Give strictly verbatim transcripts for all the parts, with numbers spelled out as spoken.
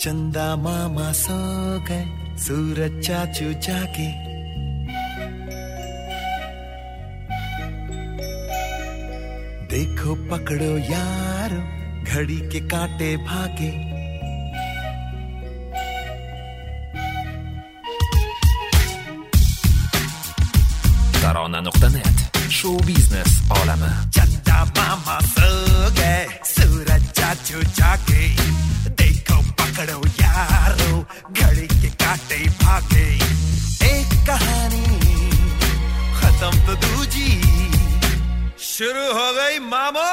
चंदा मामा सो गए, सूरज चाचू जागे, देखो पकड़ो यारो, घड़ी के कांटे भागे। ترانه نقطه نت شو بیزنس عالمه. चंदा मामा सो गए, सूरज चाचू जागे, देखो पकड़ो यारो, घड़ी के कांटे भागे। एक कहानी खत्म तो दूजी शुरू हो गई मामू।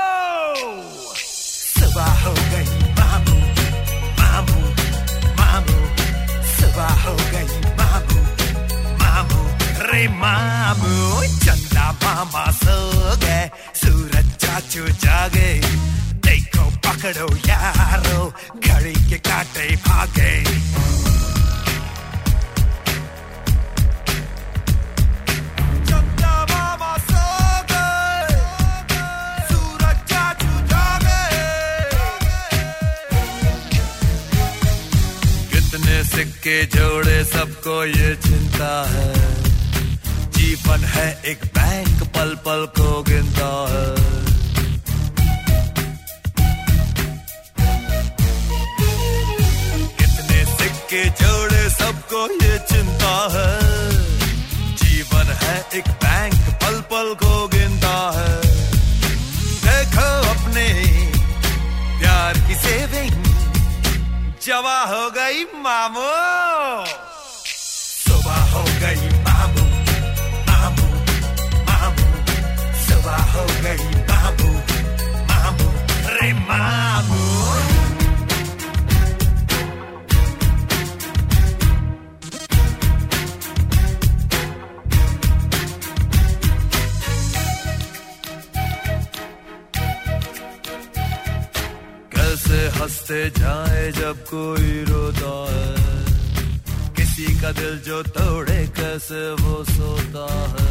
सुबह हो गई मामू, मामू, मामू, सुबह हो गई मामू, मामू, रे मामू। चंदा मामा सो गए, सूरज चाचू जागे, देखो पकड़ो यारो, घड़ी के कांटे भागे। सिक्के जोड़े सबको ये चिंता है, जीवन है एक बैंक पल पल को गिनता है। कितने सिक्के जोड़े सबको ये चिंता है, जीवन है एक बैंक पल पल को गिनता है। देखो अपने प्यार की सेविंग जवा हो गई मामू। सुबह हो गई मामू, मामू, मामू, सुबह हो गई मामू, मामू, रे मामू। कैसे हंसते जाए जब कोई रोता है, किसी का दिल जो तोड़े कैसे वो सोता है।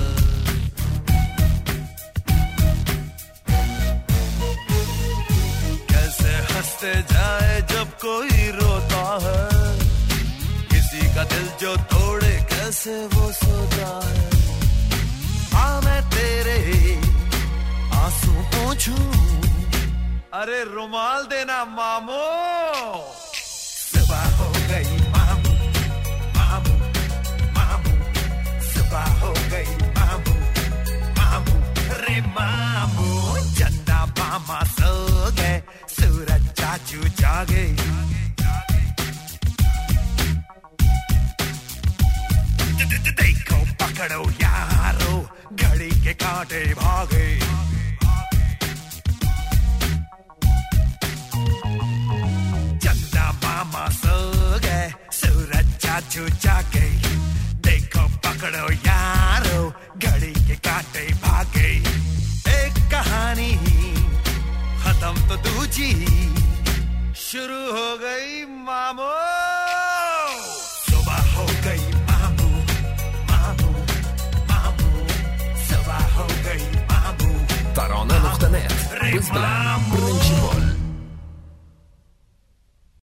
कैसे हंसते जाए जब कोई रोता है, किसी का दिल जो तोड़े कैसे वो सोता है। आ मैं तेरे आंसू पोंछूं, अरे रुमाल देना मामू। सुबह हो गई मामू, मामू, मामू, सुबह हो गई मामू, मामू, रे मामू। चंदा मामा सो गए, सूरज चाचू जागे, देखो पकड़ो यारो, घड़ी के कांटे भागे। मामा सो गए, सूरज चाचू जागे, देखो पकड़ो यारो, घड़ी के कांटे भागे। एक कहानी खत्म तो दूजी शुरू हो गई मामू। सुबह हो गई मामू, मामू, मामू, सुबह हो गई मामू। ترانه نقطه نت.